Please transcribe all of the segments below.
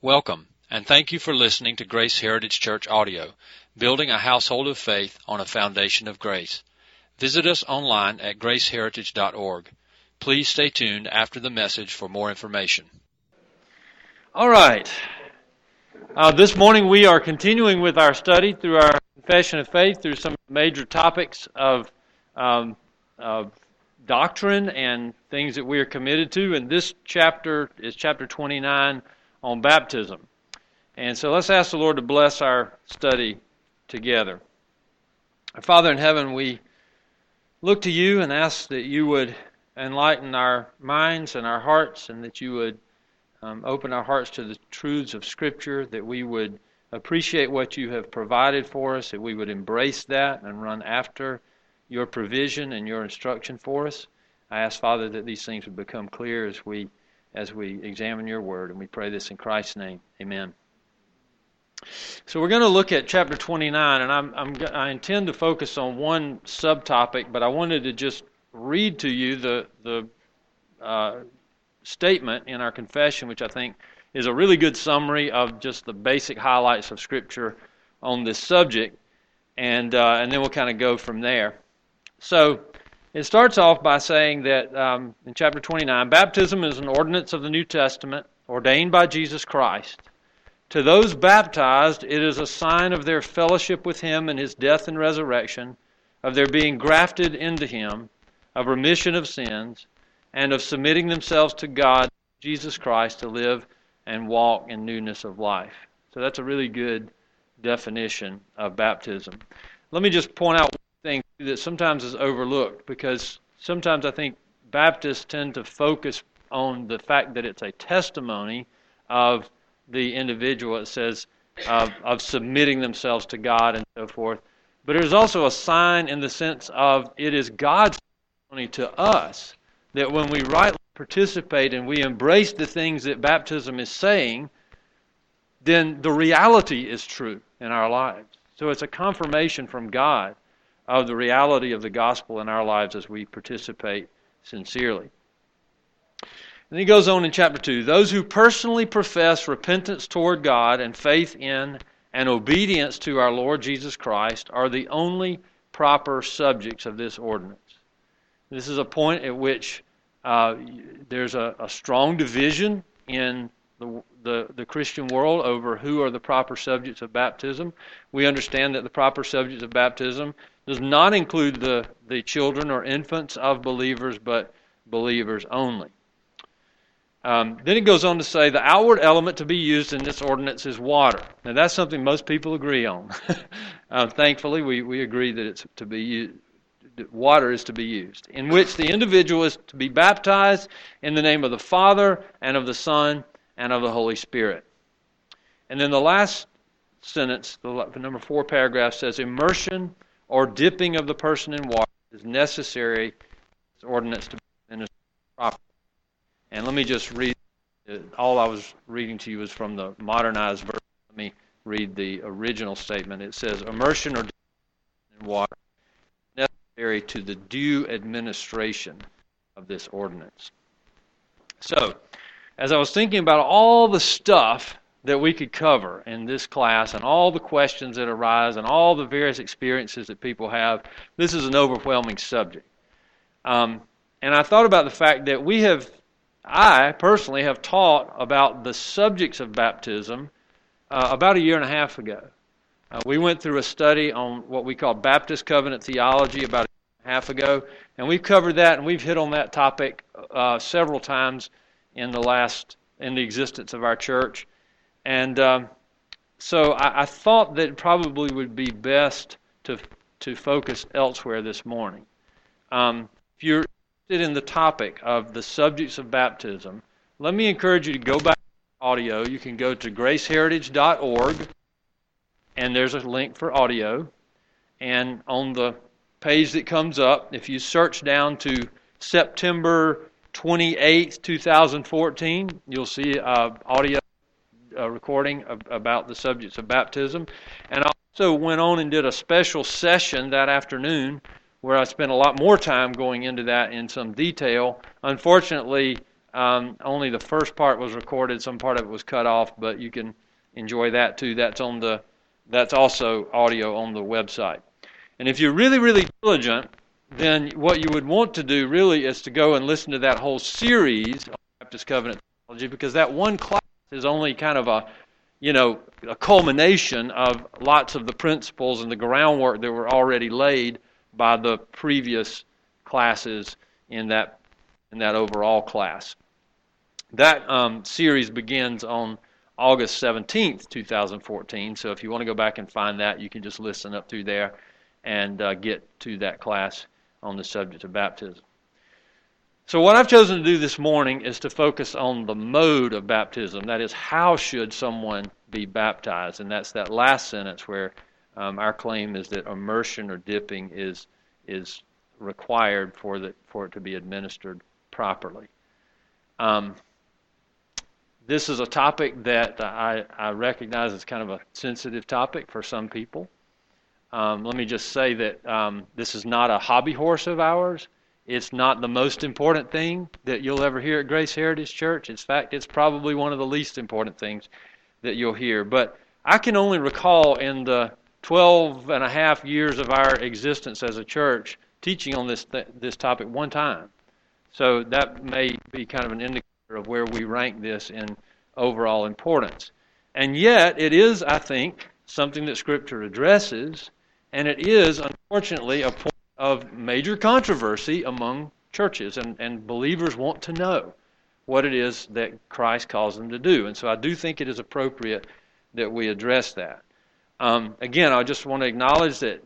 Welcome, and thank you for listening to Grace Heritage Church Audio, building a household of faith on a foundation of grace. Visit us online at graceheritage.org. Please stay tuned after the message for more information. All right. This morning we are continuing with our study through our Confession of Faith through some major topics of doctrine and things that we are committed to. And this chapter is chapter 29 on baptism. And so let's ask the Lord to bless our study together. Our Father in heaven, we look to you and ask that you would enlighten our minds and our hearts, and that you would open our hearts to the truths of Scripture, that we would appreciate what you have provided for us, that we would embrace that and run after your provision and your instruction for us. I ask, Father, that these things would become clear as we examine your word, and we pray this in Christ's name. Amen. So we're going to look at chapter 29, and I intend to focus on one subtopic, but I wanted to just read to you the statement in our confession, which I think is a really good summary of just the basic highlights of Scripture on this subject, and then we'll kind of go from there. So it starts off by saying that in chapter 29, baptism is an ordinance of the New Testament ordained by Jesus Christ. To those baptized, it is a sign of their fellowship with Him in His death and resurrection, of their being grafted into Him, of remission of sins, and of submitting themselves to God, Jesus Christ, to live and walk in newness of life. So that's a really good definition of baptism. Let me just point out one thing that sometimes is overlooked, because sometimes I think Baptists tend to focus on the fact that it's a testimony of the individual. It says of submitting themselves to God and so forth. But it is also a sign in the sense of it is God's testimony to us that when we rightly participate and we embrace the things that baptism is saying, then the reality is true in our lives. So it's a confirmation from God of the reality of the gospel in our lives as we participate sincerely. And he goes on in chapter 2, those who personally profess repentance toward God and faith in and obedience to our Lord Jesus Christ are the only proper subjects of this ordinance. This is a point at which there's a strong division in the Christian world over who are the proper subjects of baptism. We understand that the proper subjects of baptism does not include the children or infants of believers, but believers only. Then it goes on to say the outward element to be used in this ordinance is water. Now that's something most people agree on. Thankfully, we agree that it's to be used. Water is to be used, in which the individual is to be baptized in the name of the Father and of the Son and of the Holy Spirit. And then the last sentence, the number 4 paragraph, says immersion or dipping of the person in water is necessary for this ordinance to be administered properly. And let me just read, all I was reading to you was from the modernized version. Let me read the original statement. It says immersion or dipping in water necessary to the due administration of this ordinance. So, as I was thinking about all the stuff that we could cover in this class and all the questions that arise and all the various experiences that people have, this is an overwhelming subject. And I thought about the fact that I personally have taught about the subjects of baptism about 1.5 years ago. We went through a study on what we call Baptist covenant theology about 1.5 years ago, and we've covered that, and we've hit on that topic several times in the existence of our church. And so I thought that it probably would be best to focus elsewhere this morning. If you're interested in the topic of the subjects of baptism, let me encourage you to go back to audio. You can go to graceheritage.org, and there's a link for audio. And on the page that comes up, if you search down to September 28th, 2014, you'll see audio recording about the subjects of baptism. And I also went on and did a special session that afternoon where I spent a lot more time going into that in some detail. Unfortunately, Only the first part was recorded. Some part of it was cut off, but you can enjoy that too. That's also audio on the website. And if you're really, really diligent, then what you would want to do really is to go and listen to that whole series of Baptist Covenant Theology, because that one class is only kind of a culmination of lots of the principles and the groundwork that were already laid by the previous classes in that overall class. That series begins on August 17th, 2014. So if you want to go back and find that, you can just listen up through there and get to that class on the subject of baptism. So what I've chosen to do this morning is to focus on the mode of baptism. That is, how should someone be baptized? And that's that last sentence where our claim is that immersion or dipping is required for it to be administered properly. This is a topic that I recognize is kind of a sensitive topic for some people. Let me just say that this is not a hobby horse of ours. It's not the most important thing that you'll ever hear at Grace Heritage Church. In fact, it's probably one of the least important things that you'll hear. But I can only recall in the 12 and a half years of our existence as a church teaching on this topic one time. So that may be kind of an indicator of where we rank this in overall importance. And yet, it is, I think, something that Scripture addresses, and it is, unfortunately, a point of major controversy among churches, and believers want to know what it is that Christ calls them to do. And so I do think it is appropriate that we address that. Again, I just want to acknowledge that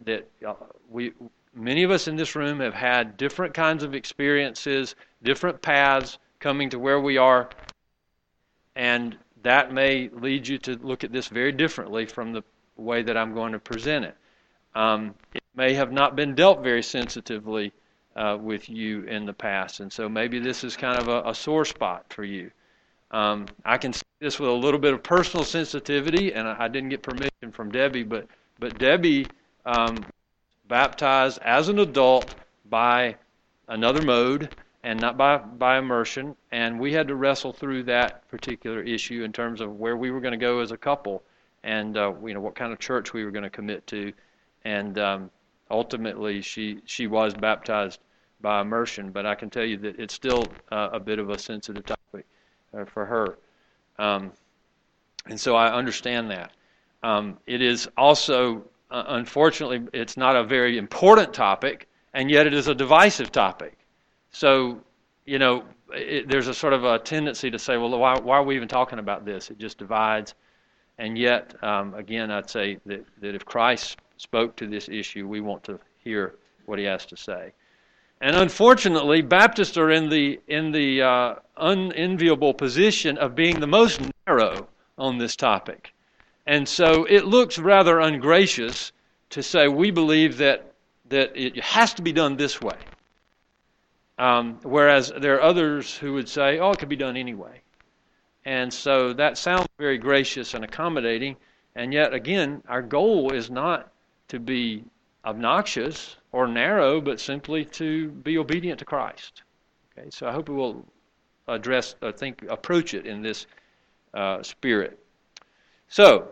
many of us in this room have had different kinds of experiences, different paths coming to where we are, and that may lead you to look at this very differently from the way that I'm going to present it. It may have not been dealt very sensitively with you in the past, and so maybe this is kind of a sore spot for you. I can say this with a little bit of personal sensitivity, and I didn't get permission from Debbie, but Debbie baptized as an adult by another mode and not by immersion, and we had to wrestle through that particular issue in terms of where we were going to go as a couple, and what kind of church we were going to commit to. And ultimately, she was baptized by immersion, but I can tell you that it's still a bit of a sensitive topic for her. And so I understand that. It is also, unfortunately, it's not a very important topic, and yet it is a divisive topic. So, there's a sort of a tendency to say, well, why are we even talking about this? It just divides. And yet, again, I'd say that if Christ spoke to this issue, we want to hear what he has to say. And unfortunately, Baptists are in the unenviable position of being the most narrow on this topic. And so it looks rather ungracious to say we believe that it has to be done this way. Whereas there are others who would say, it could be done anyway. And so that sounds very gracious and accommodating, and yet, again, our goal is not to be obnoxious or narrow, but simply to be obedient to Christ. Okay, so I hope we will approach it in this spirit. So,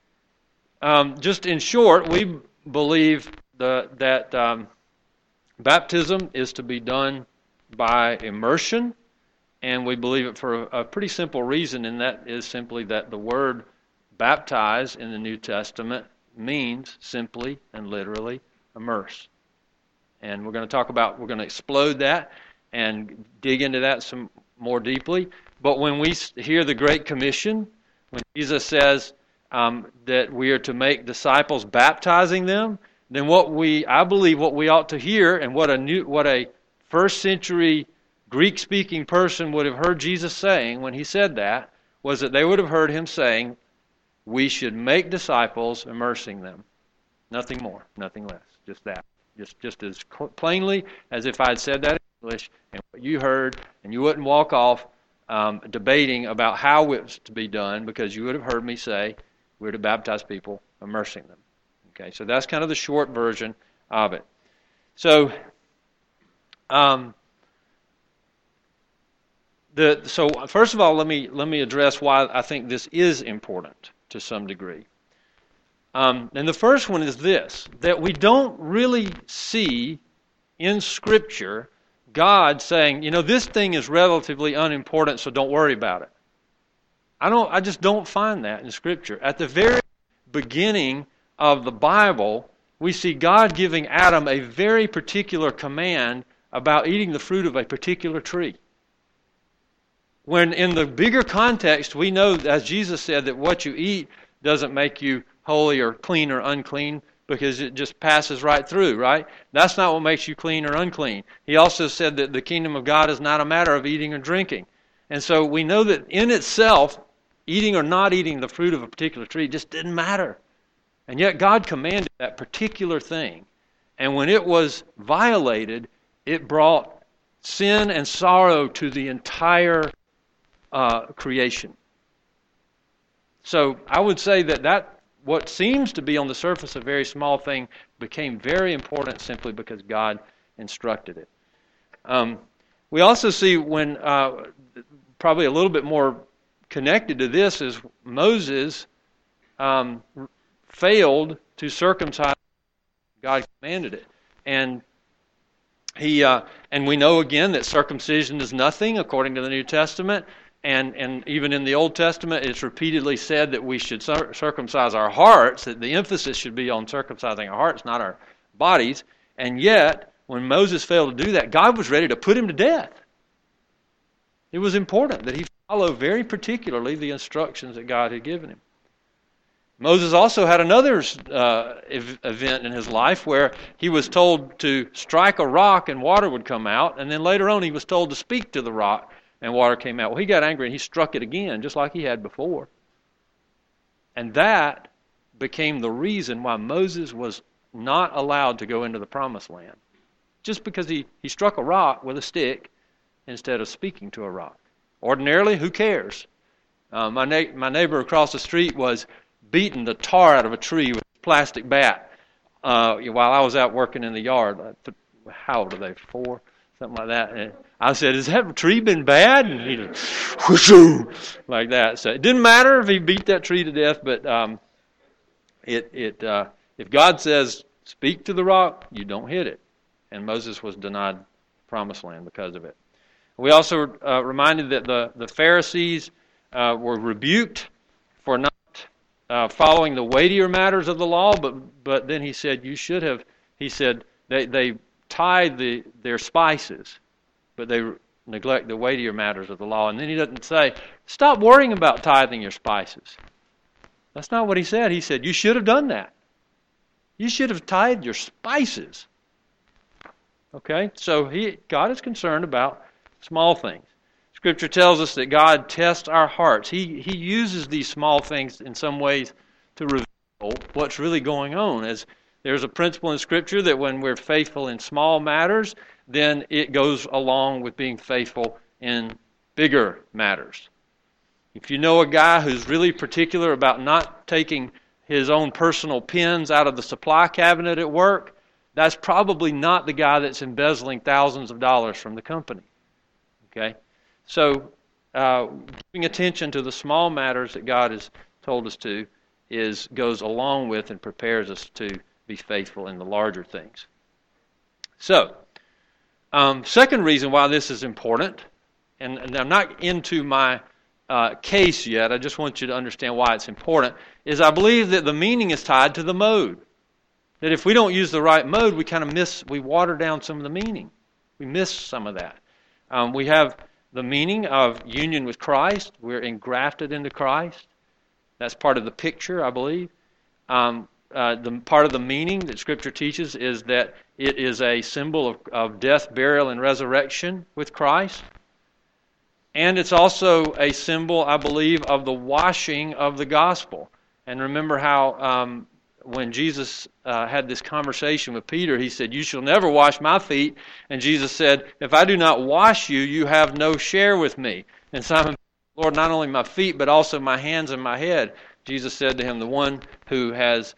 just in short, we believe that baptism is to be done by immersion, and we believe it for a pretty simple reason, and that is simply that the word baptize in the New Testament means simply and literally immerse. And we're going to explode that and dig into that some more deeply. But when we hear the Great Commission, when Jesus says that we are to make disciples baptizing them, then I believe what we ought to hear, and what a first century Greek-speaking person would have heard Jesus saying when he said that, was that they would have heard him saying, we should make disciples, immersing them. Nothing more, nothing less. Just that. Just as plainly as if I had said that in English, and what you heard, and you wouldn't walk off debating about how it was to be done, because you would have heard me say we're to baptize people, immersing them. Okay, so that's kind of the short version of it. So, So first of all, let me address why I think this is important to some degree. And the first one is this, that we don't really see in Scripture God saying, this thing is relatively unimportant, so don't worry about it. I just don't find that in Scripture. At the very beginning of the Bible, we see God giving Adam a very particular command about eating the fruit of a particular tree. When in the bigger context, we know, as Jesus said, that what you eat doesn't make you holy or clean or unclean, because it just passes right through, right? That's not what makes you clean or unclean. He also said that the kingdom of God is not a matter of eating or drinking. And so we know that in itself, eating or not eating the fruit of a particular tree just didn't matter. And yet God commanded that particular thing. And when it was violated, it brought sin and sorrow to the entire creation. So I would say that what seems to be on the surface a very small thing became very important simply because God instructed it. We also see when, probably a little bit more connected to this, is Moses failed to circumcise. God commanded it. And we know again that circumcision is nothing according to the New Testament. And even in the Old Testament, it's repeatedly said that we should circumcise our hearts, that the emphasis should be on circumcising our hearts, not our bodies. And yet, when Moses failed to do that, God was ready to put him to death. It was important that he follow very particularly the instructions that God had given him. Moses also had another event in his life where he was told to strike a rock and water would come out, and then later on he was told to speak to the rock and water came out. Well, he got angry and he struck it again, just like he had before. And that became the reason why Moses was not allowed to go into the promised land. Just because he struck a rock with a stick instead of speaking to a rock. Ordinarily, who cares? My neighbor across the street was beating the tar out of a tree with a plastic bat while I was out working in the yard. How old are they? 4? Something like that. And I said, has that tree been bad? And he whooshoo, like that. So it didn't matter if he beat that tree to death, but if God says, speak to the rock, you don't hit it. And Moses was denied promised land because of it. We also reminded that the Pharisees were rebuked for not following the weightier matters of the law, but then he said, you should have, he said, they tithe their spices, but they neglect the weightier matters of the law. And then he doesn't say, stop worrying about tithing your spices. That's not what he said. He said, you should have done that. You should have tithed your spices. Okay? So God is concerned about small things. Scripture tells us that God tests our hearts. He uses these small things in some ways to reveal what's really going on. As there's a principle in Scripture that when we're faithful in small matters, then it goes along with being faithful in bigger matters. If you know a guy who's really particular about not taking his own personal pens out of the supply cabinet at work, that's probably not the guy that's embezzling thousands of dollars from the company. Okay? So, giving attention to the small matters that God has told us to goes along with and prepares us to be faithful in the larger things. So, second reason why this is important, and I'm not into my case yet, I just want you to understand why it's important, is I believe that the meaning is tied to the mode. That if we don't use the right mode, we water down some of the meaning. We miss some of that. We have the meaning of union with Christ. We're engrafted into Christ. That's part of the picture, I believe. The part of the meaning that Scripture teaches is that it is a symbol of death, burial, and resurrection with Christ. And it's also a symbol, I believe, of the washing of the gospel. And remember how when Jesus had this conversation with Peter, he said, you shall never wash my feet. And Jesus said, if I do not wash you, you have no share with me. And Simon, Lord, not only my feet, but also my hands and my head. Jesus said to him, the one who has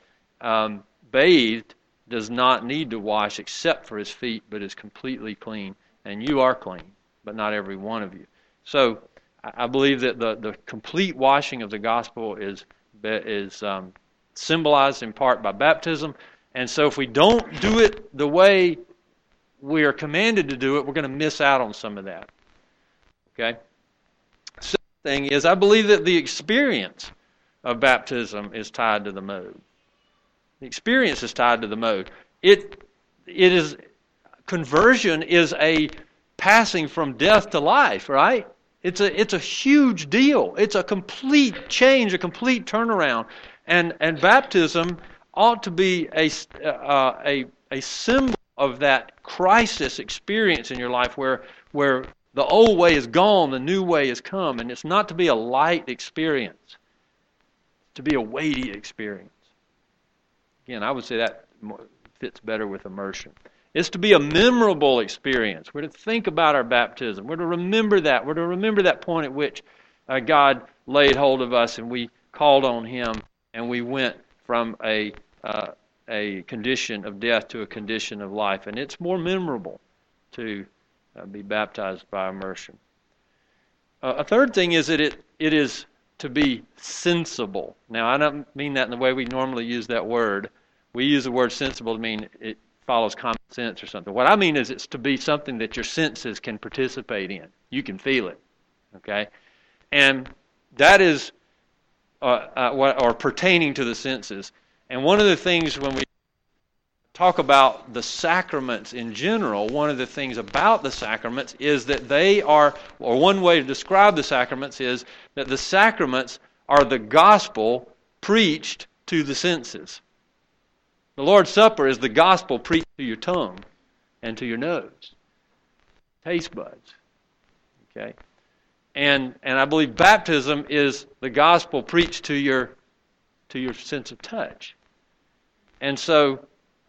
bathed does not need to wash except for his feet, but is completely clean. And you are clean, but not every one of you. So I believe that the complete washing of the gospel is symbolized in part by baptism. And so if we don't do it the way we are commanded to do it, we're going to miss out on some of that. Okay? Second thing is, I believe that the experience of baptism is tied to the mode. The experience is tied to the mode. Conversion is a passing from death to life, right? It's a huge deal. It's a complete change, a complete turnaround. And baptism ought to be a symbol of that crisis experience in your life where the old way is gone, the new way has come. And it's not to be a light experience. It's to be a weighty experience. Again, I would say that fits better with immersion. It's to be a memorable experience. We're to think about our baptism. We're to remember that. We're to remember that point at which God laid hold of us and we called on Him and we went from a condition of death to a condition of life. And it's more memorable to be baptized by immersion. A third thing is that it is to be sensible. Now, I don't mean that in the way we normally use that word. We use the word sensible to mean it follows common sense or something. What I mean is it's to be something that your senses can participate in. You can feel it, okay? And that is or pertaining to the senses. And one of the things when we talk about the sacraments in general, one of the things about the sacraments is that they are, or one way to describe the sacraments is that the sacraments are the gospel preached to the senses. The Lord's Supper is the gospel preached to your tongue and to your nose, taste buds. Okay, and I believe baptism is the gospel preached to your sense of touch, and so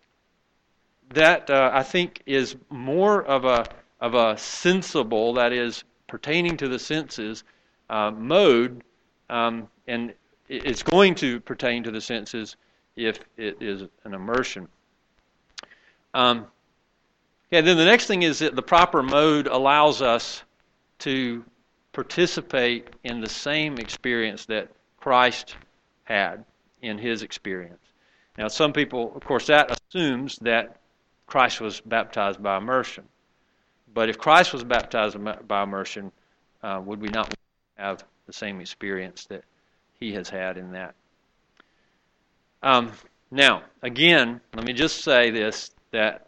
that I think is more of a sensible, that is pertaining to the senses mode, and it's going to pertain to the senses if it is an immersion. Then the next thing is that the proper mode allows us to participate in the same experience that Christ had in His experience. Now, some people, of course, that assumes that Christ was baptized by immersion. But if Christ was baptized by immersion, would we not have the same experience that He has had in that? Now, again, let me just say this, that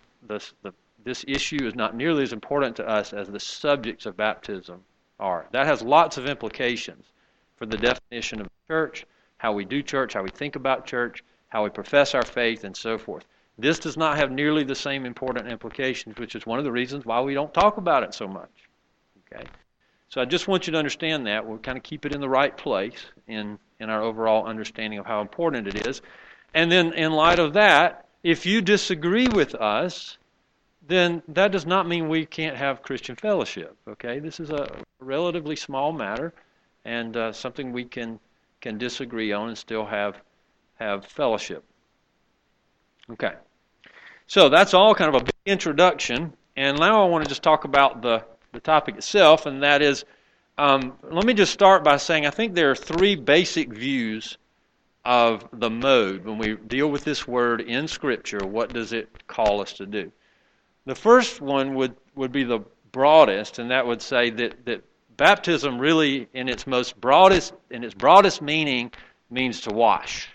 this issue is not nearly as important to us as the subjects of baptism are. That has lots of implications for the definition of church, how we do church, how we think about church, how we profess our faith, and so forth. This does not have nearly the same important implications, which is one of the reasons why we don't talk about it so much. Okay, so I just want you to understand that. We'll kind of keep it in the right place in our overall understanding of how important it is. And then in light of that, if you disagree with us, then that does not mean we can't have Christian fellowship. Okay, this is a relatively small matter and something we can disagree on and still have fellowship. Okay, so that's all kind of a big introduction, and now I want to just talk about the topic itself, and that is, let me just start by saying I think there are three basic views of the mode. When we deal with this word in Scripture, what does it call us to do? The first one would be the broadest, and that would say that baptism really, in its broadest meaning, means to wash.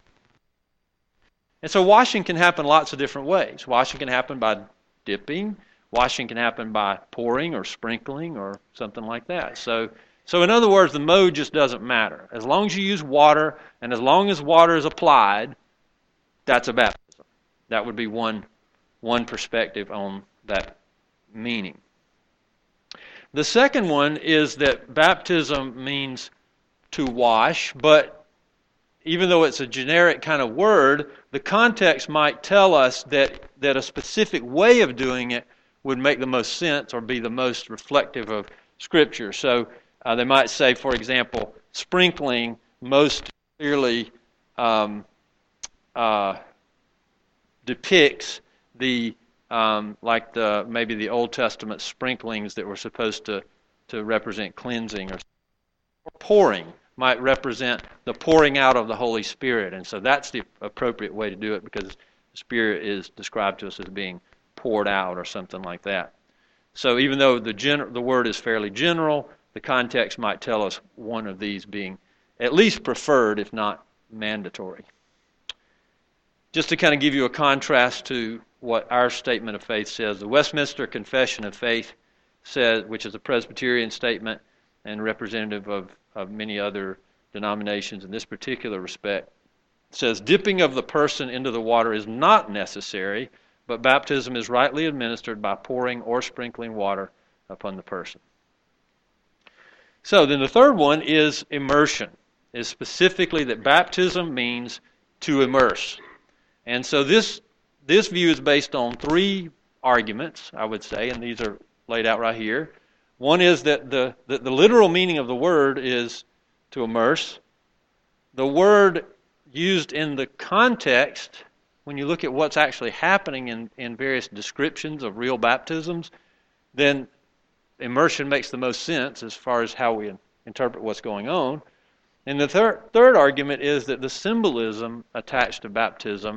And so washing can happen lots of different ways. Washing can happen by dipping. Washing can happen by pouring or sprinkling or something like that. So in other words, the mode just doesn't matter. As long as you use water and as long as water is applied, that's a baptism. That would be one perspective on that meaning. The second one is that baptism means to wash, but even though it's a generic kind of word, the context might tell us that a specific way of doing it would make the most sense or be the most reflective of Scripture. So they might say, for example, sprinkling most clearly depicts maybe the Old Testament sprinklings that were supposed to to represent cleansing, or pouring might represent the pouring out of the Holy Spirit. And so that's the appropriate way to do it, because the Spirit is described to us as being poured out or something like that. So even though the word is fairly general, the context might tell us one of these being at least preferred, if not mandatory. Just to kind of give you a contrast to what our statement of faith says, the Westminster Confession of Faith says, which is a Presbyterian statement and representative of many other denominations in this particular respect, says, dipping of the person into the water is not necessary, but baptism is rightly administered by pouring or sprinkling water upon the person. So then the third one is immersion, is specifically that baptism means to immerse. And so this view is based on three arguments, I would say, and these are laid out right here. One is that the literal meaning of the word is to immerse. The word used in the context, when you look at what's actually happening in various descriptions of real baptisms, then immersion makes the most sense as far as how we interpret what's going on. And the third argument is that the symbolism attached to baptism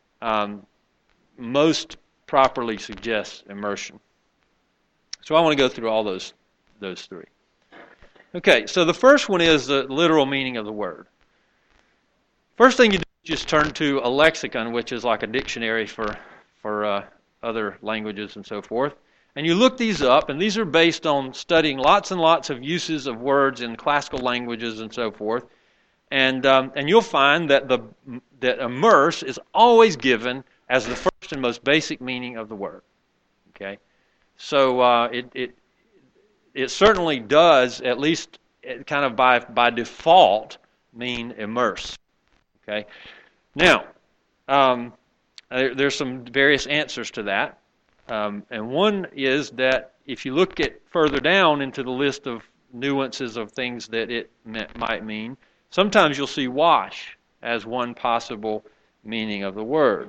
most properly suggests immersion. So I want to go through all those three. Okay, so the first one is the literal meaning of the word. First thing you do is just turn to a lexicon, which is like a dictionary for other languages and so forth. And you look these up, and these are based on studying lots and lots of uses of words in classical languages and so forth. And you'll find that that immerse is always given as the first and most basic meaning of the word. Okay, so it certainly does, at least kind of by default, mean immerse. Okay, now there's some various answers to that. And one is that if you look at further down into the list of nuances of things that it might mean, sometimes you'll see wash as one possible meaning of the word.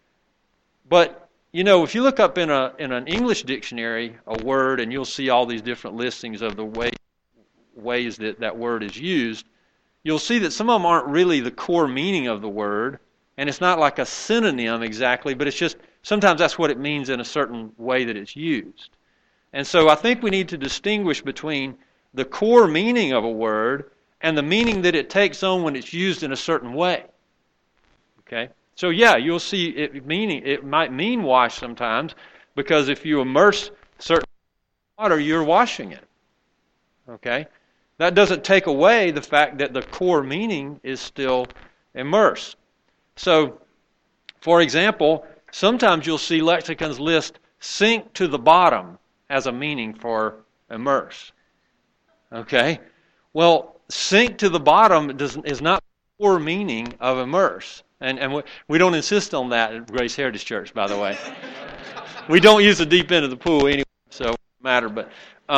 But, you know, if you look up in an English dictionary a word, and you'll see all these different listings of the ways that word is used, you'll see that some of them aren't really the core meaning of the word, and it's not like a synonym exactly, but it's just sometimes that's what it means in a certain way that it's used. And so I think we need to distinguish between the core meaning of a word and the meaning that it takes on when it's used in a certain way. Okay? So yeah, you'll see it might mean wash sometimes, because if you immerse certain water, you're washing it. Okay? That doesn't take away the fact that the core meaning is still immerse. So, for example, sometimes you'll see lexicons list sink to the bottom as a meaning for immerse. Okay? Well, sink to the bottom is not the core meaning of immerse. And we don't insist on that at Grace Heritage Church, by the way. We don't use the deep end of the pool anyway, so it doesn't matter. But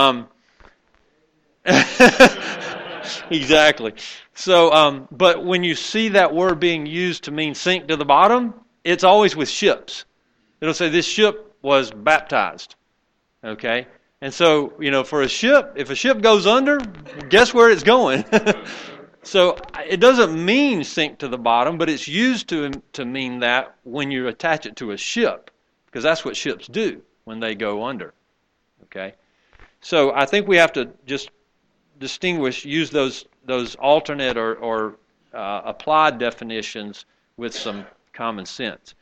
exactly. So, but when you see that word being used to mean sink to the bottom, it's always with ships. It'll say this ship was baptized. Okay? And so, you know, for a ship, if a ship goes under, guess where it's going? So it doesn't mean sink to the bottom, but it's used to mean that when you attach it to a ship, because that's what ships do when they go under. Okay? So I think we have to just use those alternate or applied definitions with some common sense.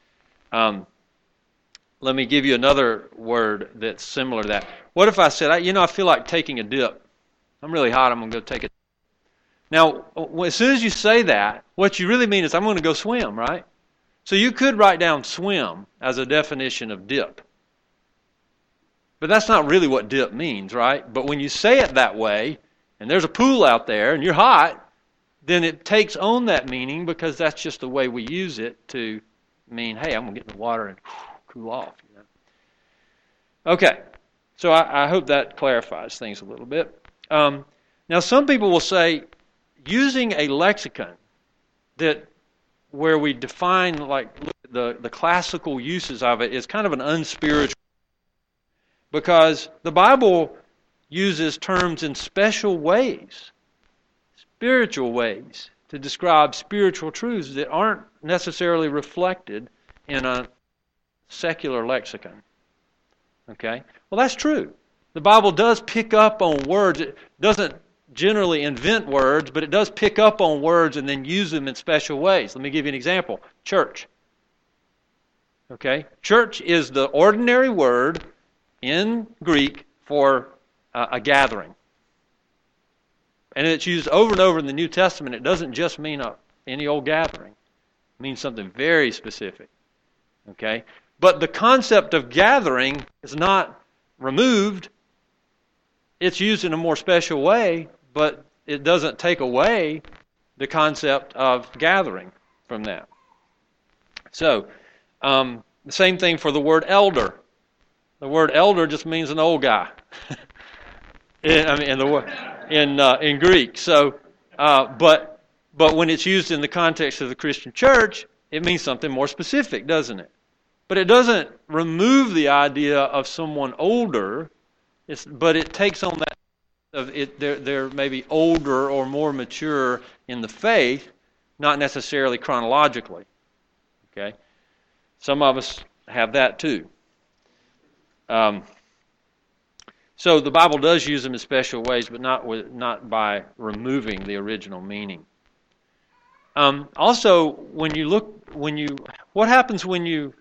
Let me give you another word that's similar to that. What if I said, I feel like taking a dip. I'm really hot, I'm going to go take a dip. Now, as soon as you say that, what you really mean is I'm going to go swim, right? So you could write down swim as a definition of dip. But that's not really what dip means, right? But when you say it that way, and there's a pool out there, and you're hot, then it takes on that meaning, because that's just the way we use it to mean, hey, I'm going to get in the water and cool off. You know? Okay, so I hope that clarifies things a little bit. Now, some people will say, using a lexicon where we define the classical uses of it is kind of an unspiritual, because the Bible uses terms in special ways, spiritual ways, to describe spiritual truths that aren't necessarily reflected in a secular lexicon. Okay? Well, that's true. The Bible does pick up on words. It doesn't generally invent words, but it does pick up on words and then use them in special ways. Let me give you an example. Church. Okay? Church is the ordinary word in Greek for a gathering. And it's used over and over in the New Testament. It doesn't just mean any old gathering. It means something very specific. Okay? But the concept of gathering is not removed. It's used in a more special way, but it doesn't take away the concept of gathering from that. So, the same thing for the word elder. The word elder just means an old guy. in Greek. So, but when it's used in the context of the Christian church, it means something more specific, doesn't it? But it doesn't remove the idea of someone older. But it takes on that of it. They're maybe older or more mature in the faith, not necessarily chronologically. Okay, some of us have that too. So the Bible does use them in special ways, but not by removing the original meaning. Also, what happens when you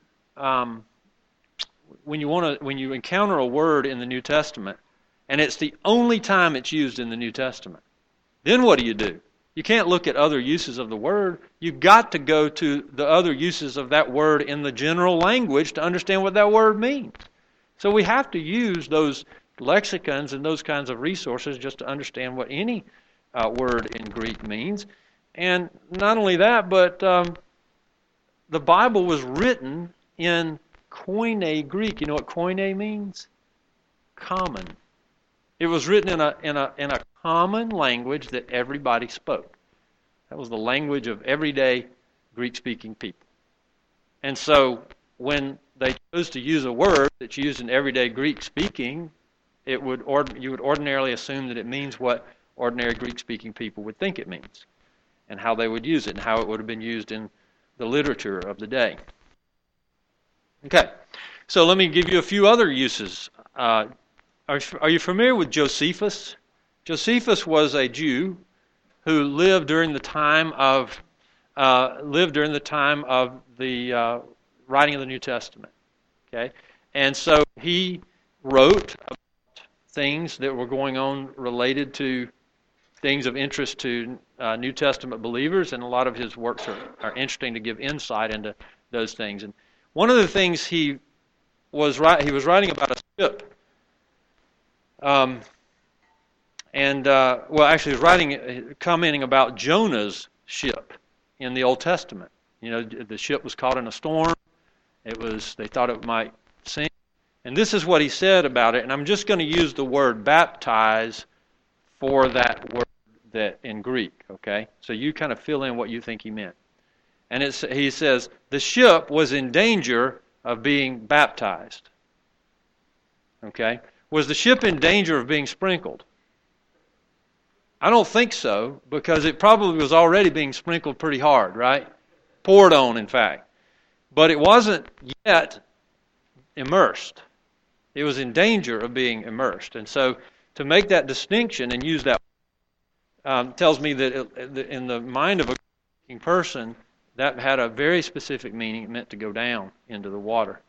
encounter a word in the New Testament, and it's the only time it's used in the New Testament? Then what do? You can't look at other uses of the word. You've got to go to the other uses of that word in the general language to understand what that word means. So we have to use those lexicons and those kinds of resources just to understand what any word in Greek means. And not only that, but the Bible was written in Koine Greek. You know what Koine means? Common. It was written in a common language that everybody spoke. That was the language of everyday Greek-speaking people. And so when they chose to use a word that's used in everyday Greek-speaking, you would ordinarily assume that it means what ordinary Greek-speaking people would think it means, and how they would use it, and how it would have been used in the literature of the day. Okay, so let me give you a few other uses. Are you familiar with Josephus? Josephus was a Jew who lived during the time of the writing of the New Testament. Okay, and so he wrote about things that were going on related to things of interest to New Testament believers, and a lot of his works are interesting to give insight into those things. And one of the things he was writing about a ship. He was commenting about Jonah's ship in the Old Testament. You know, the ship was caught in a storm. They thought it might sink. And this is what he said about it, and I'm just going to use the word baptize for that word that in Greek, okay? So you kind of fill in what you think he meant. And he says, the ship was in danger of being baptized. Okay? Was the ship in danger of being sprinkled? I don't think so, because it probably was already being sprinkled pretty hard, right? Poured on, in fact. But it wasn't yet immersed. It was in danger of being immersed. And so to make that distinction and use that tells me that in the mind of a person, that had a very specific meaning. It meant to go down into the water.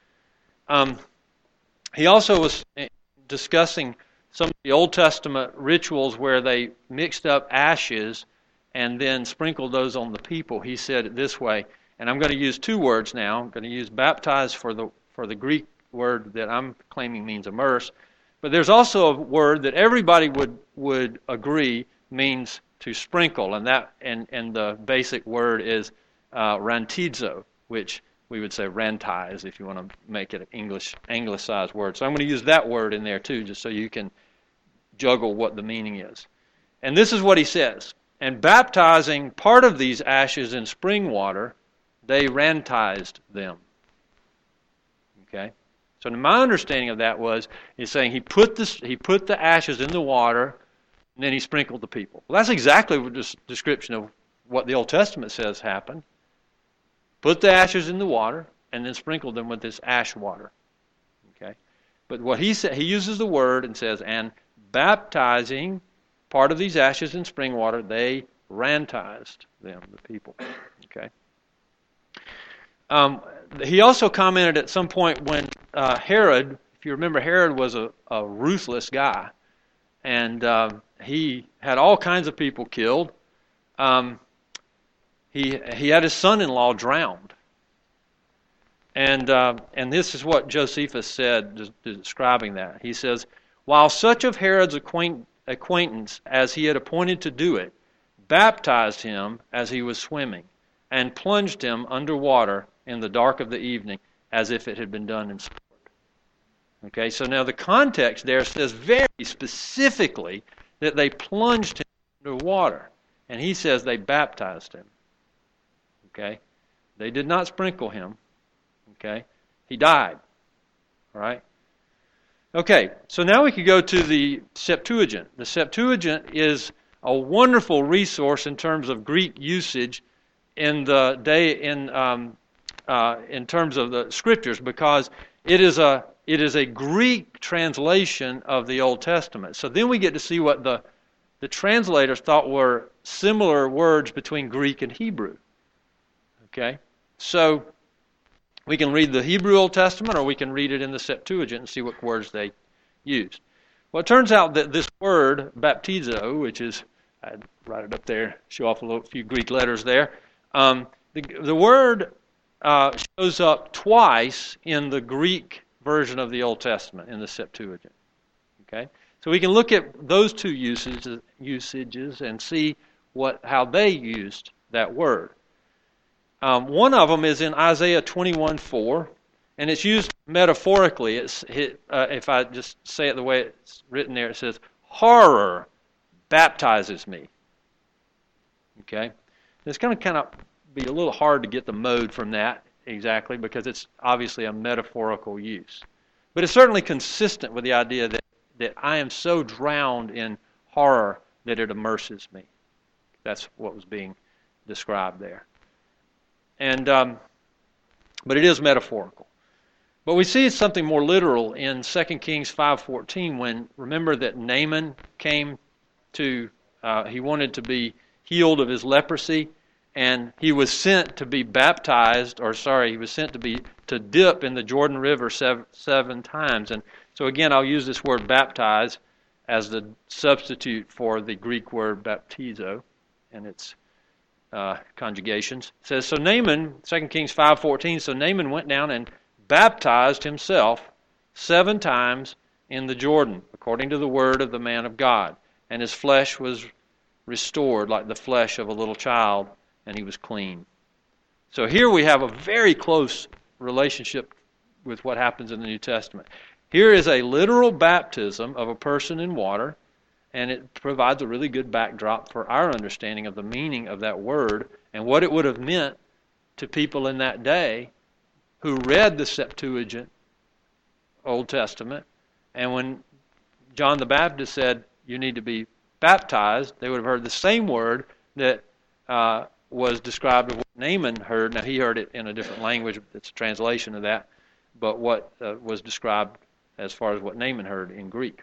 He also was discussing some of the Old Testament rituals where they mixed up ashes and then sprinkled those on the people. He said it this way, and I'm going to use two words now. I'm going to use baptize for the Greek word that I'm claiming means immerse, but there's also a word that everybody would agree means to sprinkle, and the basic word is rantizo, which we would say rantize if you want to make it an anglicized word. So I'm going to use that word in there too, just so you can juggle what the meaning is. And this is what he says. And baptizing part of these ashes in spring water, they rantized them. Okay? So my understanding of that is saying he put the ashes in the water, and then he sprinkled the people. Well, that's exactly the description of what the Old Testament says happened. Put the ashes in the water, and then sprinkled them with this ash water. Okay, but what he said, he uses the word and says, and baptizing part of these ashes in spring water, they rantized them, the people. Okay. He also commented at some point when Herod, if you remember, Herod was a ruthless guy, and he had all kinds of people killed. He had his son-in-law drowned, and this is what Josephus said describing that. He says, while such of Herod's acquaintance as he had appointed to do it baptized him as he was swimming, and plunged him under water in the dark of the evening, as if it had been done in sport. Okay, so now the context there says very specifically that they plunged him under water, and he says they baptized him. Okay, they did not sprinkle him. Okay, he died. All right. Okay, so now we could go to the Septuagint. The Septuagint is a wonderful resource in terms of Greek usage in the day in terms of the Scriptures, because it is a Greek translation of the Old Testament. So then we get to see what the translators thought were similar words between Greek and Hebrew. Okay, so we can read the Hebrew Old Testament, or we can read it in the Septuagint and see what words they used. Well, it turns out that this word, baptizo, which is, I'd write it up there, show off a few Greek letters there. The word shows up twice in the Greek version of the Old Testament, in the Septuagint. Okay, so we can look at those two usages and see how they used that word. One of them is in Isaiah 21:4, and it's used metaphorically. If I just say it the way it's written there, it says, horror baptizes me. Okay? It's going to kind of be a little hard to get the mode from that exactly, because it's obviously a metaphorical use. But it's certainly consistent with the idea that I am so drowned in horror that it immerses me. That's what was being described there. And but it is metaphorical. But we see something more literal in 2 Kings 5:14, when, remember that Naaman came to, he wanted to be healed of his leprosy, and he was sent to be baptized, he was sent to dip in the Jordan River seven times. And so again, I'll use this word baptize as the substitute for the Greek word baptizo, and its conjugations. It says, so Naaman, 2 Kings 5:14, so Naaman went down and baptized himself 7 times in the Jordan, according to the word of the man of God. And his flesh was restored like the flesh of a little child, and he was clean. So here we have a very close relationship with what happens in the New Testament. Here is a literal baptism of a person in water, and it provides a really good backdrop for our understanding of the meaning of that word and what it would have meant to people in that day who read the Septuagint Old Testament. And when John the Baptist said, you need to be baptized, they would have heard the same word that was described of what Naaman heard. Now, he heard it in a different language. It's a translation of that. But what was described as far as what Naaman heard in Greek.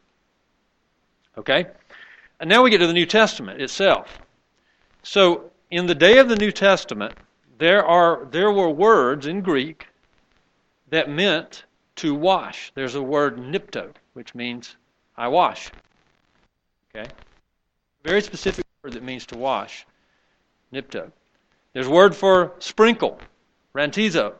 Okay? And now we get to the New Testament itself. So, in the day of the New Testament, there were words in Greek that meant to wash. There's a word nipto, which means I wash. Okay? Very specific word that means to wash. Nipto. There's a word for sprinkle. Rantizo.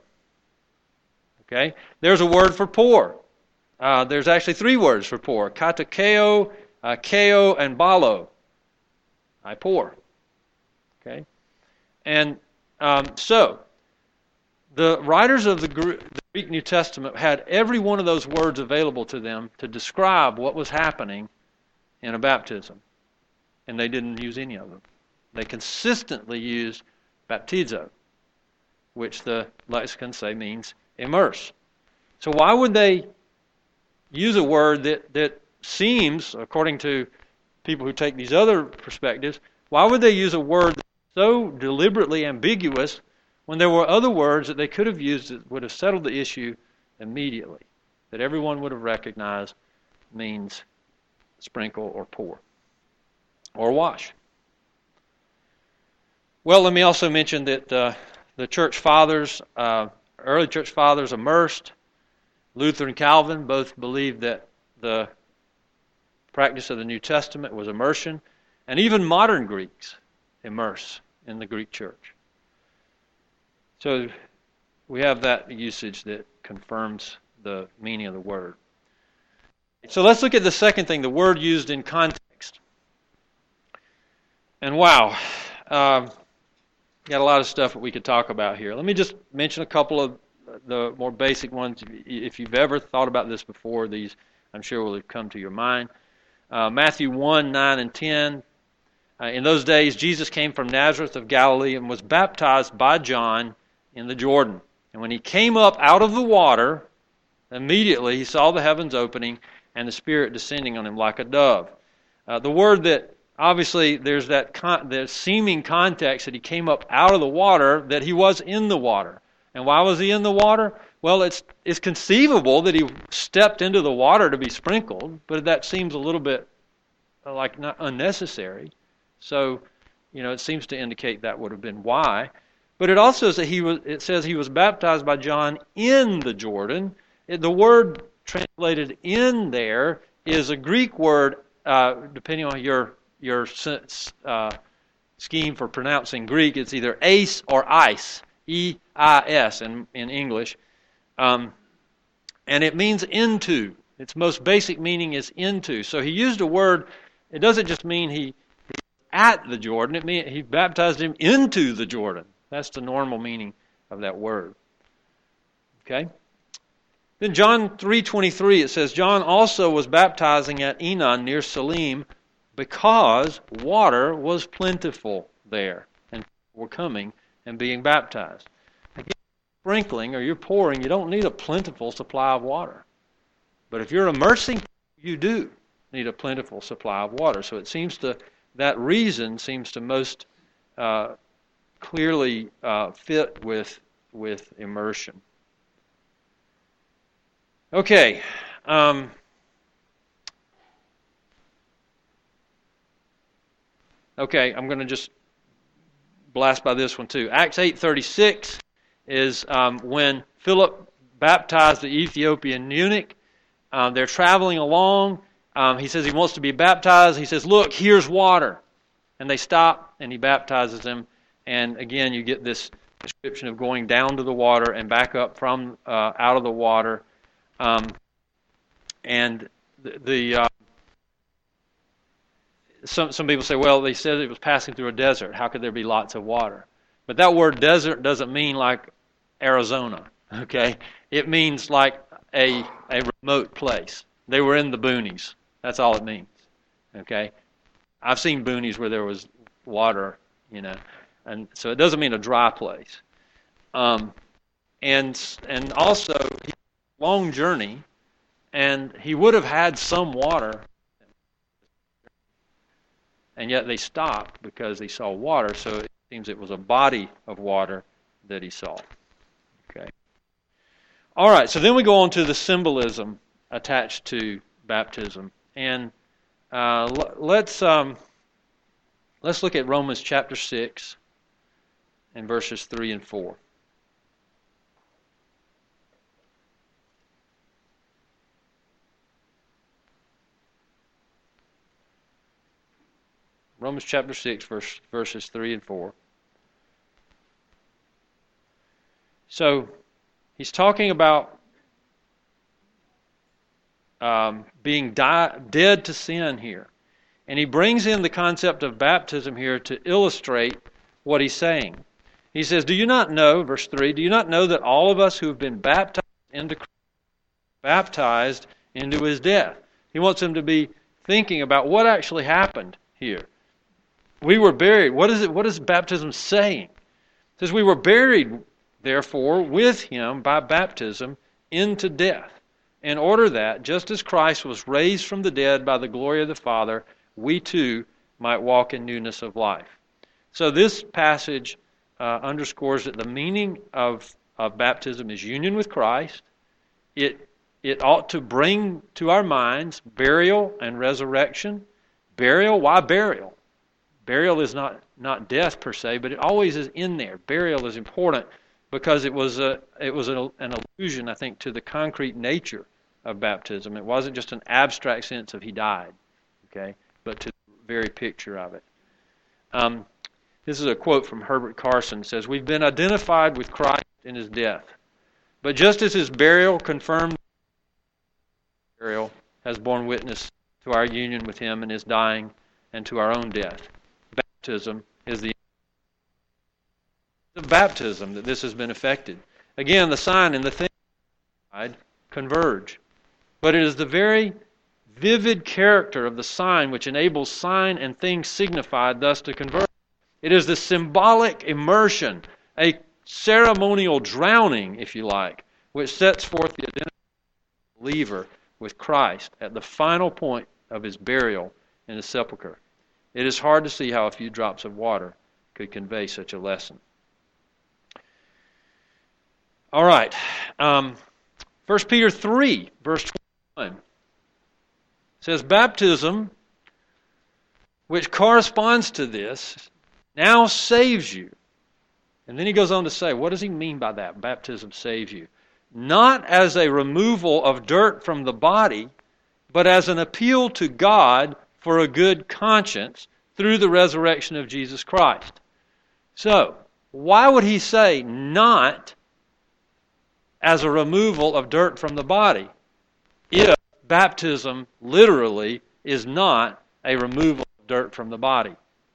Okay? There's a word for pour. There's actually 3 words for pour. Katakeo, keo, and balo. I pour. Okay? And so, the writers of the Greek New Testament had every one of those words available to them to describe what was happening in a baptism. And they didn't use any of them. They consistently used baptizo, which the lexicons say means immerse. So why would they use a word that seems, according to people who take these other perspectives, why would they use a word that's so deliberately ambiguous when there were other words that they could have used that would have settled the issue immediately, that everyone would have recognized means sprinkle or pour or wash? Well, let me also mention that the church fathers, early church fathers, immersed. Luther and Calvin both believed that the practice of the New Testament was immersion, and even modern Greeks immerse in the Greek church. So we have that usage that confirms the meaning of the word. So let's look at the second thing, the word used in context. And wow, got a lot of stuff that we could talk about here. Let me just mention a couple of the more basic ones. If you've ever thought about this before, these I'm sure will have come to your mind. Matthew 1, 9 and 10. In those days, Jesus came from Nazareth of Galilee and was baptized by John in the Jordan. And when he came up out of the water, immediately he saw the heavens opening and the Spirit descending on him like a dove. The word that, obviously, there's that the seeming context that he came up out of the water, that he was in the water. And why was he in the water? Well, it's conceivable that he stepped into the water to be sprinkled, but that seems a little bit like not unnecessary. So, it seems to indicate that would have been why. But it also says it says he was baptized by John in the Jordan. The word translated in there is a Greek word, depending on your scheme for pronouncing Greek. It's either eis or eis, E-I-S in English. And it means into. Its most basic meaning is into. So he used a word, it doesn't just mean he at the Jordan, it means he baptized him into the Jordan. That's the normal meaning of that word. Okay? Then John 3:23, it says, John also was baptizing at Enon near Salim because water was plentiful there, and people were coming and being baptized. Again, sprinkling or you're pouring, you don't need a plentiful supply of water. But if you're immersing, you do need a plentiful supply of water. So it seems that reason seems to most clearly fit with immersion. Okay. Okay, I'm going to just blast by this one too. Acts 8:36 is when Philip baptized the Ethiopian eunuch. They're traveling along. He says he wants to be baptized. He says, look, here's water. And they stop, and he baptizes them. And again, you get this description of going down to the water and back up from out of the water. And some people say, well, they said it was passing through a desert. How could there be lots of water? But that word desert doesn't mean like Arizona, okay? It means like a remote place. They were in the boonies. That's all it means, okay? I've seen boonies where there was water, and so it doesn't mean a dry place. And also, long journey, and he would have had some water, and yet they stopped because they saw water, so it seems it was a body of water that he saw. Okay. All right, so then we go on to the symbolism attached to baptism, and let's look at Romans chapter 6 and verses 3 and 4. Romans chapter 6, verses 3 and 4. So, he's talking about being dead to sin here. And he brings in the concept of baptism here to illustrate what he's saying. He says, do you not know, verse 3, do you not know that all of us who have been baptized into Christ, baptized into his death? He wants them to be thinking about what actually happened here. We were buried. What is baptism saying? It says we were buried, therefore, with him by baptism into death, in order that, just as Christ was raised from the dead by the glory of the Father, we too might walk in newness of life. So this passage underscores that the meaning of baptism is union with Christ. It ought to bring to our minds burial and resurrection. Burial, why burial? Burial is not death per se, but it always is in there. Burial is important because it was an allusion, I think, to the concrete nature of baptism. It wasn't just an abstract sense of he died, okay, but to the very picture of it. This is a quote from Herbert Carson. It says, "We've been identified with Christ in his death, but just as his burial confirmed burial has borne witness to our union with him in his dying and to our own death, baptism is the of baptism that this has been effected. Again, the sign and the thing converge, but it is the very vivid character of the sign which enables sign and thing signified thus to converge. It is the symbolic immersion, a ceremonial drowning, if you like, which sets forth the identity of the believer with Christ at the final point of his burial in the sepulchre. It is hard to see how a few drops of water could convey such a lesson." All right. 1 Peter 3, verse 21 says, "Baptism, which corresponds to this, now saves you." And then he goes on to say, what does he mean by that? Baptism saves you. "Not as a removal of dirt from the body, but as an appeal to God for a good conscience through the resurrection of Jesus Christ." So, why would he say not as a removal of dirt from the body if baptism literally is not a removal of dirt from the body?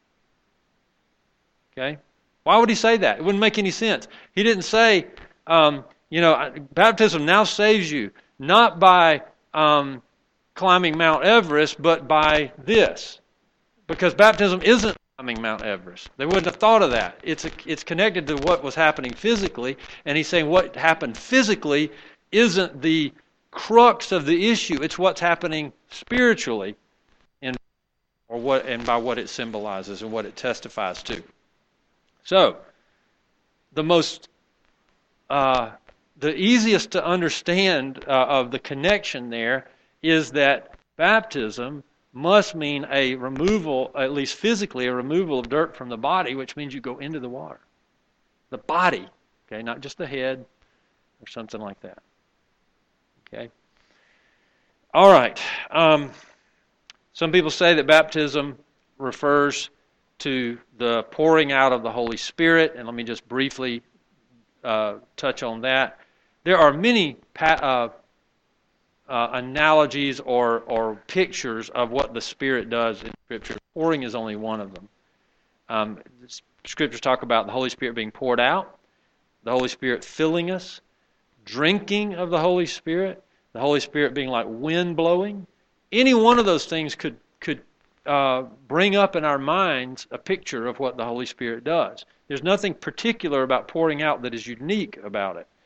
Okay? Why would he say that? It wouldn't make any sense. He didn't say, baptism now saves you, not by climbing Mount Everest, but by this. Because baptism isn't climbing Mount Everest. They wouldn't have thought of that. It's connected to what was happening physically, and he's saying what happened physically isn't the crux of the issue. It's what's happening spiritually, and by what it symbolizes and what it testifies to. So, the easiest to understand of the connection there is that baptism must mean a removal, at least physically, a removal of dirt from the body, which means you go into the water. The body, okay, not just the head or something like that. Okay? All right. Some people say that baptism refers to the pouring out of the Holy Spirit, and let me just briefly touch on that. There are many analogies or pictures of what the Spirit does in Scripture. Pouring is only one of them. Scriptures talk about the Holy Spirit being poured out, the Holy Spirit filling us, drinking of the Holy Spirit, the Holy Spirit being like wind blowing. Any one of those things could bring up in our minds a picture of what the Holy Spirit does. There's nothing particular about pouring out that is unique about it.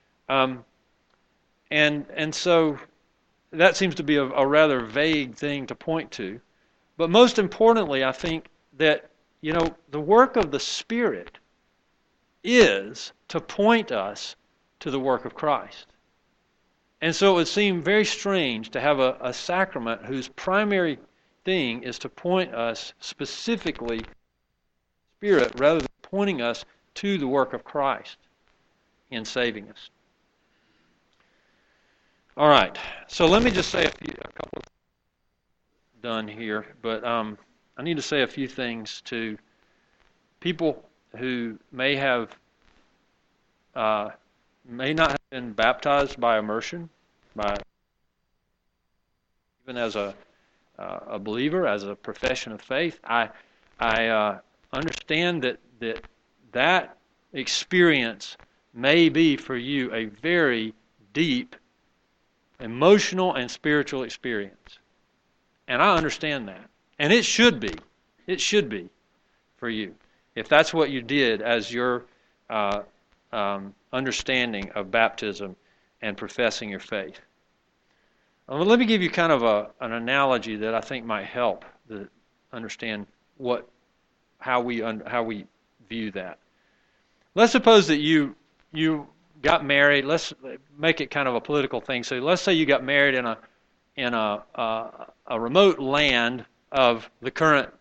And so that seems to be a rather vague thing to point to. But most importantly, I think that, the work of the Spirit is to point us to the work of Christ. And so it would seem very strange to have a sacrament whose primary thing is to point us specifically to the Spirit rather than pointing us to the work of Christ in saving us. All right, so let me just say a couple of things done here, but I need to say a few things to people who may not have been baptized by immersion, even as a believer, as a profession of faith. I understand that experience may be for you a very deep emotional and spiritual experience. And I understand that. And it should be. It should be for you. If that's what you did as your understanding of baptism and professing your faith. Let me give you kind of an analogy that I think might help to understand how we view that. Let's suppose that you got married. Let's make it kind of a political thing. So let's say you got married in a remote land of the current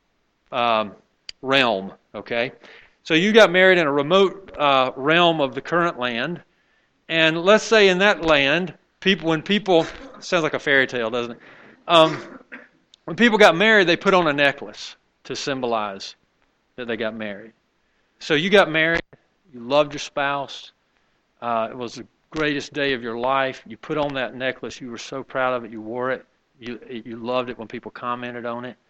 realm. Okay, so you got married in a remote realm of the current land, and let's say in that land, when people sounds like a fairy tale, doesn't it? When people got married, they put on a necklace to symbolize that they got married. So you got married, you loved your spouse, it was the greatest day of your life. You put on that necklace, you were so proud of it, you wore it, you loved it when people commented on it.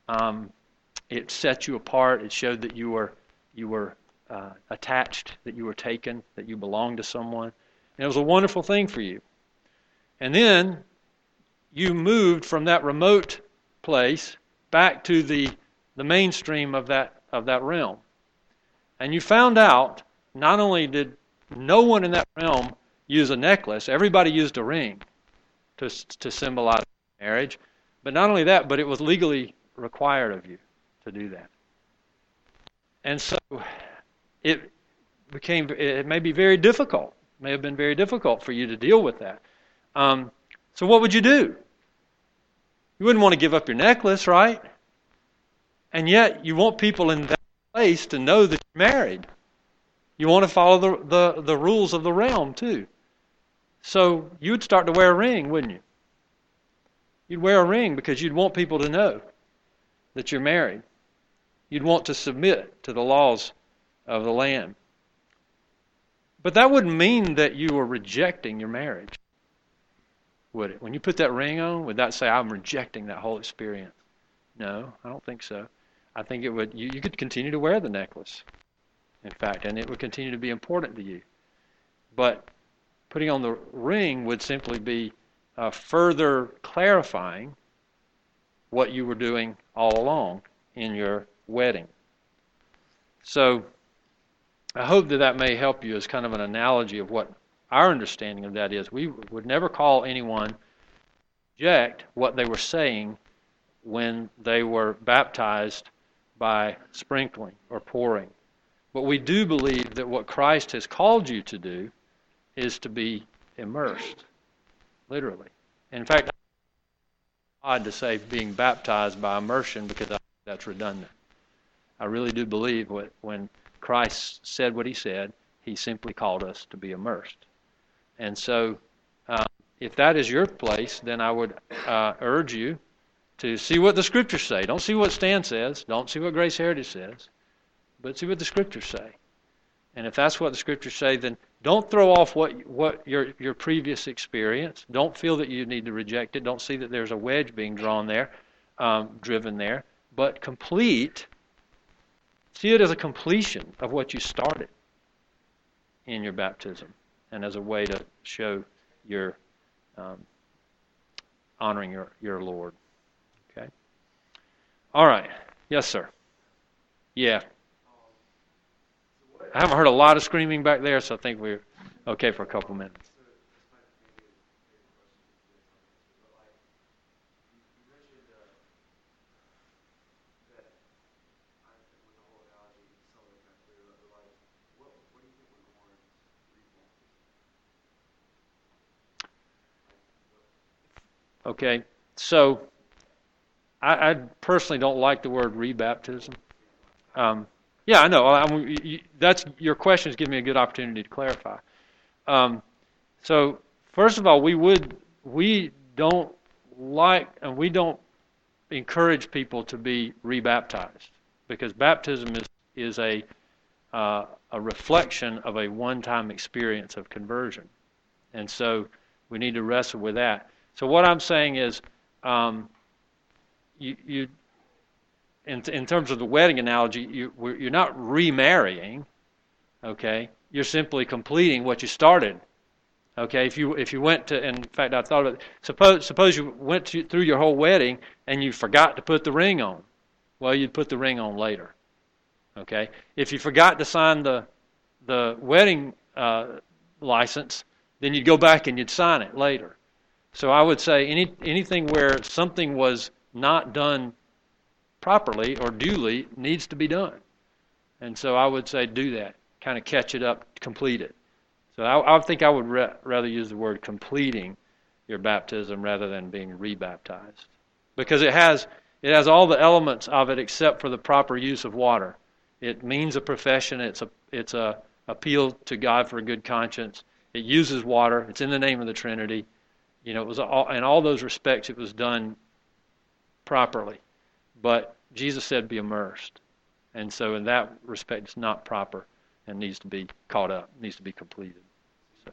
It set you apart. It showed that you were attached, that you were taken, that you belonged to someone. And it was a wonderful thing for you. And then you moved from that remote place back to the mainstream of that realm. And you found out not only did no one in that realm use a necklace, everybody used a ring to symbolize marriage. But not only that, but it was legally required of you to do that. And so it may be very difficult. It may have been very difficult for you to deal with that. So what would you do? You wouldn't want to give up your necklace, right? And yet you want people in that place to know that you're married. You want to follow the rules of the realm too. So you would start to wear a ring, wouldn't you? You'd wear a ring because you'd want people to know that you're married. You'd want to submit to the laws of the land. But that wouldn't mean that you were rejecting your marriage, would it? When you put that ring on, would that say, I'm rejecting that whole experience? No, I don't think so. I think it would. You could continue to wear the necklace, in fact, and it would continue to be important to you. But putting on the ring would simply be further clarifying what you were doing all along in your wedding. So I hope that may help you as kind of an analogy of what our understanding of that is. We would never call anyone reject what they were saying when they were baptized by sprinkling or pouring. But we do believe that what Christ has called you to do is to be immersed, literally. In fact, it's odd to say being baptized by immersion because I think that's redundant. I really do believe when Christ said what he said, he simply called us to be immersed. And so if that is your place, then I would urge you to see what the Scriptures say. Don't see what Stan says. Don't see what Grace Heritage says. But see what the Scriptures say. And if that's what the Scriptures say, then don't throw off what your previous experience. Don't feel that you need to reject it. Don't see that there's a wedge being driven there. But see it as a completion of what you started in your baptism, and as a way to show your honoring your Lord. Okay. All right. Yes, sir. Yeah. I haven't heard a lot of screaming back there, so I think we're okay for a couple minutes. Okay, so I personally don't like the word rebaptism. Yeah, I know. That's your question is giving me a good opportunity to clarify. So first of all, we don't like and we don't encourage people to be rebaptized because baptism is a reflection of a one-time experience of conversion, and so we need to wrestle with that. So what I'm saying is, in terms of the wedding analogy, you're not remarrying, okay? You're simply completing what you started, okay? If you went to, in fact, I thought of it. Suppose you went through your whole wedding and you forgot to put the ring on. Well, you'd put the ring on later, okay? If you forgot to sign the wedding license, then you'd go back and you'd sign it later. So I would say anything where something was not done properly or duly needs to be done. And so I would say do that, kind of catch it up, complete it. So I think I would rather use the word completing your baptism rather than being rebaptized, because it has all the elements of it except for the proper use of water. It means a profession. It's a appeal to God for a good conscience. It uses water. It's in the name of the Trinity. It was all, in all those respects, it was done properly. But Jesus said, "Be immersed," and so in that respect, it's not proper and needs to be caught up, needs to be completed. So.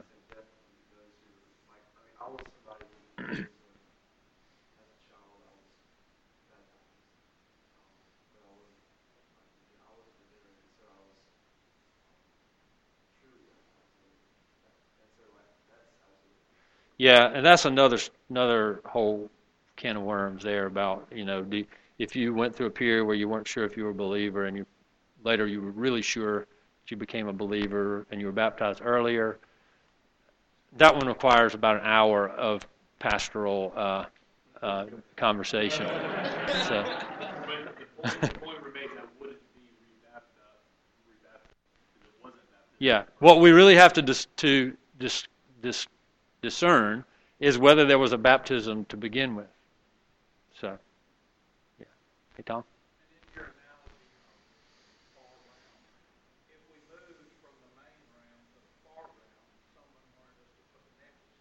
Yeah, and that's another whole can of worms there about, if you went through a period where you weren't sure if you were a believer and later you were really sure that you became a believer and you were baptized earlier, that one requires about an hour of pastoral conversation. So. But the point remains that wouldn't be rebaptized if it wasn't baptized. Yeah, what we really have to discern is whether there was a baptism to begin with. So, yeah. Hey, Tom? And in your analogy of far round, if we moved from the main round to the far round, someone wanted us to put a necklace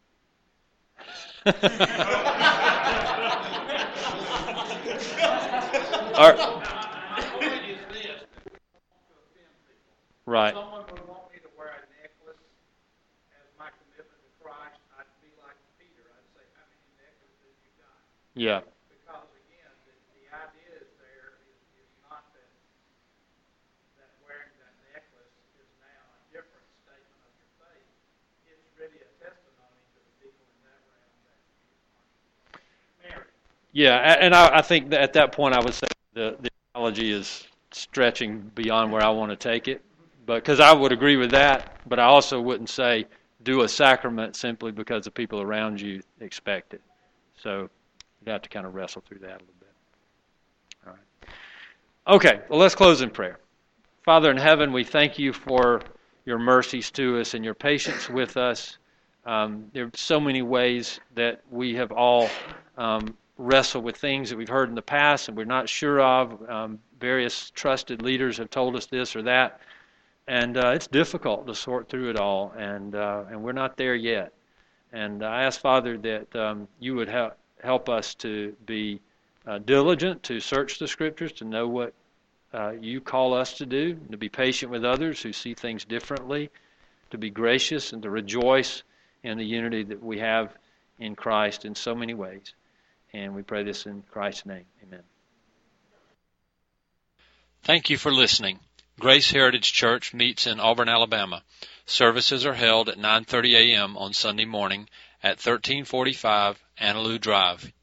Our, My point is this, to offend people. right. Someone would want me to wear a necklace as my commitment to Christ. I'd be like Peter. I'd say, how many necklaces have you got? Yeah. Because again, the idea is there is not that wearing that necklace is now a different statement of your faith. It's really a testimony to the people in that realm that you aren't married. Yeah, and I think that at that point I would say the analogy is stretching beyond where I want to take it, because I would agree with that, but I also wouldn't say do a sacrament simply because the people around you expect it. So you have to kind of wrestle through that a little bit. All right. Okay, well, let's close in prayer. Father in heaven, we thank you for your mercies to us and your patience with us. There are so many ways that we have all wrestled with things that we've heard in the past and we're not sure of. Various trusted leaders have told us this or that, and it's difficult to sort through it all, and we're not there yet. And I ask, Father, that you would help us to be diligent, to search the Scriptures, to know what you call us to do, to be patient with others who see things differently, to be gracious and to rejoice in the unity that we have in Christ in so many ways. And we pray this in Christ's name. Amen. Thank you for listening. Grace Heritage Church meets in Auburn, Alabama. Services are held at 9:30 a.m. on Sunday morning at 1345 Annaloo Drive,